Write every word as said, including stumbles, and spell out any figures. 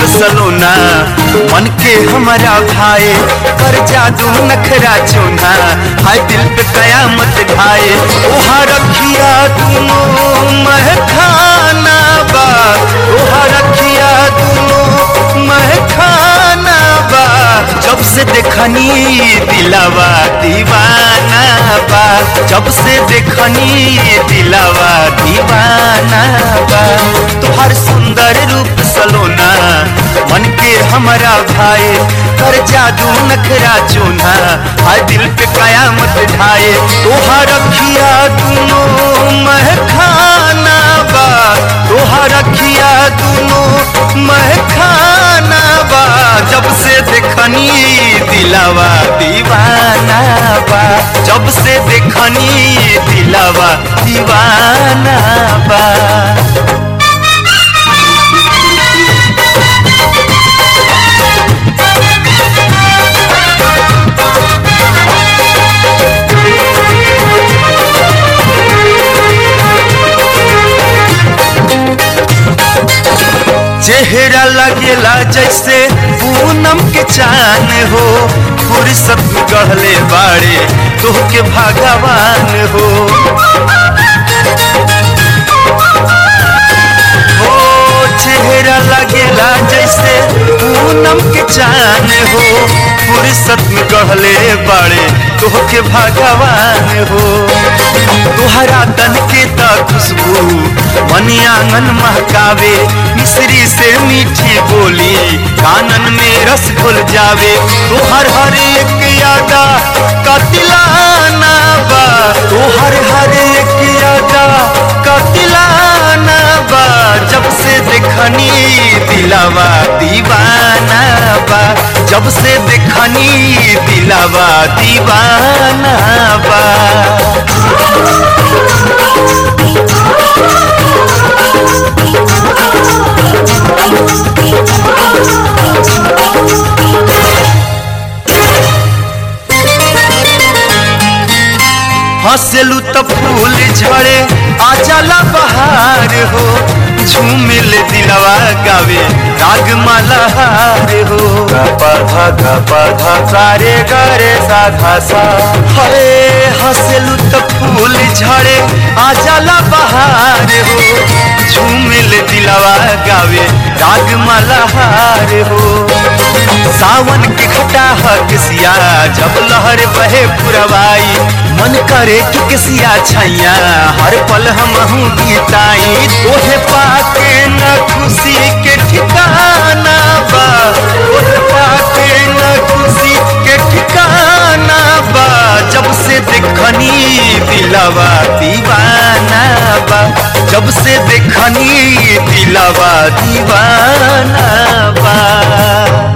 सलोना मन के हमारा भाई कर जादू नखरा चोना हाय दिल पे कयामत ढाए ओहा रखिया दोनों महखाना बा ओहा रखिया दोनों महखाना बा जब से देखनी दिलावा दीवाना बा जब से देखनी दिलावा दीवाना बा तुहार सुंदर रूप सलोना मन के हमारा भाई कर जादू नखरा चोना हाय दिल पे कयामत ढाए तोहा रखिया दोनों महखाना बा तोहा रखिया दोनों महखाना बा जब से देखनी दिलावा दीवाना बा जब से देखनी दिलावा दीवाना बा चेहरा लगेला जैसे पूनम के चान हो फुर्सत गढ़ले बाड़े तोह के भगवान हो हो चेहरा लगेला जैसे पूनम के चान हो फुर्सत में गढ़ले बाड़े तोह के भगवान हो तुहरा तन के त खुशबू मनी आंगन महकावे मिश्री से मीठी बोली कानन में रस घुल जावे तुहर हर एक यादा कतिलाना बा तुहर हर एक यादा कतिलाना बा जब से देखनी दिलावा दीवाना बा जब से देखनी दिलावा दीवाना बा हंसलू तो फूल झड़े आ जाला बहार हो झूमिल दिलवा गावे राग मल्हार हो गपा गपा सारे गरे साधा सा हरे हंसलू तो फूल झड़े आ जाला बहार हो झूमिल दिलवा गावे राग मल्हार हो सावन के घटा किसिया जब लहर बहे पुरवाई मन करे कि किसिया छैया हर पल हम बीताई तोहे पाके न खुशी के ठिकाना बा तोहे पाके न खुशी के ठिकाना बा जब से देखनी दिलवा दीवाना बा जब से देखनी दिलवा दीवाना बा।